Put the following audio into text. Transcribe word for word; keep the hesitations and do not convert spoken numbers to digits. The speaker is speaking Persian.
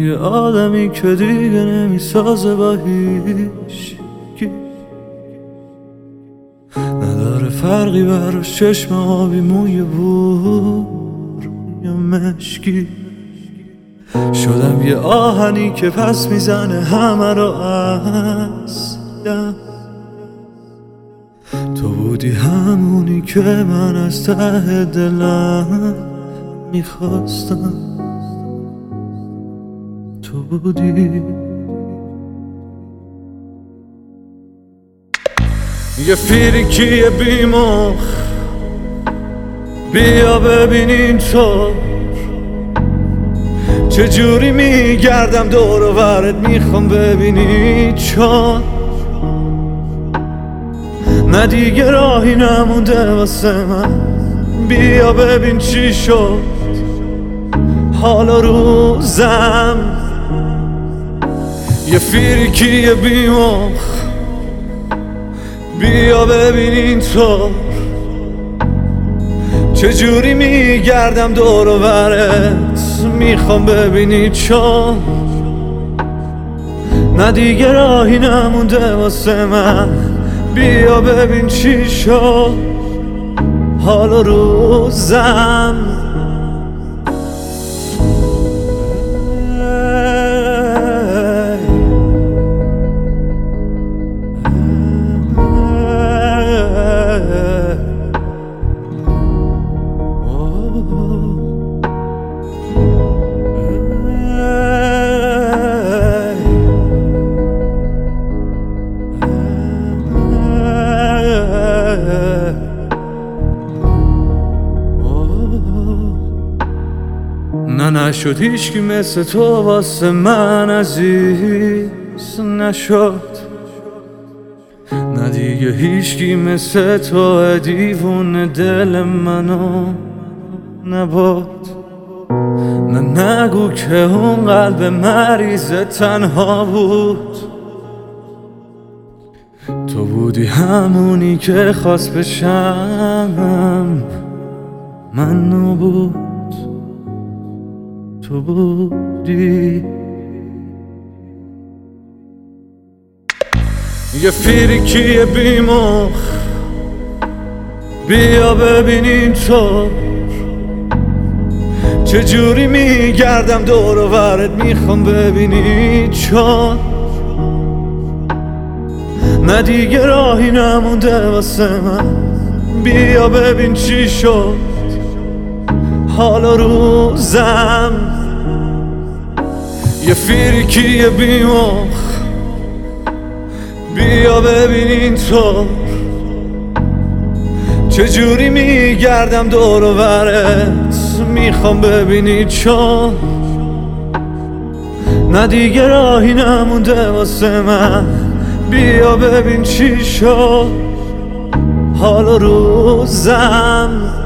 یه آدمی که دیگه نمیسازه با هیچ کی، نداره فرقی براش چشم آبی موی بور یا مشکی. شدم یه آهنی که پس میزنه همه رو از دم. تو بودی همونی که من از ته دلم میخواستم، تو بودی. یه فیریکی بیمخ بیا ببینین تو چجوری میگردم دور و برت، میخوام ببینی چون نه دیگه راهی نمونده واسه من. بیا ببین چی شد حال و روزم. یه فیریکی بیمخ بیا ببین اینطور چجوری میگردم دور و برت، میخوام ببینی چون نه دیگه راهی نمونده واسه من. بیا ببین چی شد حال و روزم. نه نشد هیچکی مثل تو واسه من عزیز نشد، نه دیگه هیچکی مثل تو دیوون دل منو نبود. نه نگو که اون قلب مریض تنها بود، تو بودی همونی که خواست بشم من نبود، تو بودی. یه فیریکی بیمخ بیا ببین اینطور چجوری میگردم دور و برت، میخوام ببینی چون نه دیگه راهی نمونده واسه من. بیا ببین چی شد حال و روزم. یه فیریکی بیمخ بیا ببین اینطور چجوری میگردم دور و برت، میخوام ببینی چون نه دیگه راهی نمونده واسه من. بیا ببین چی شد حال و روزم.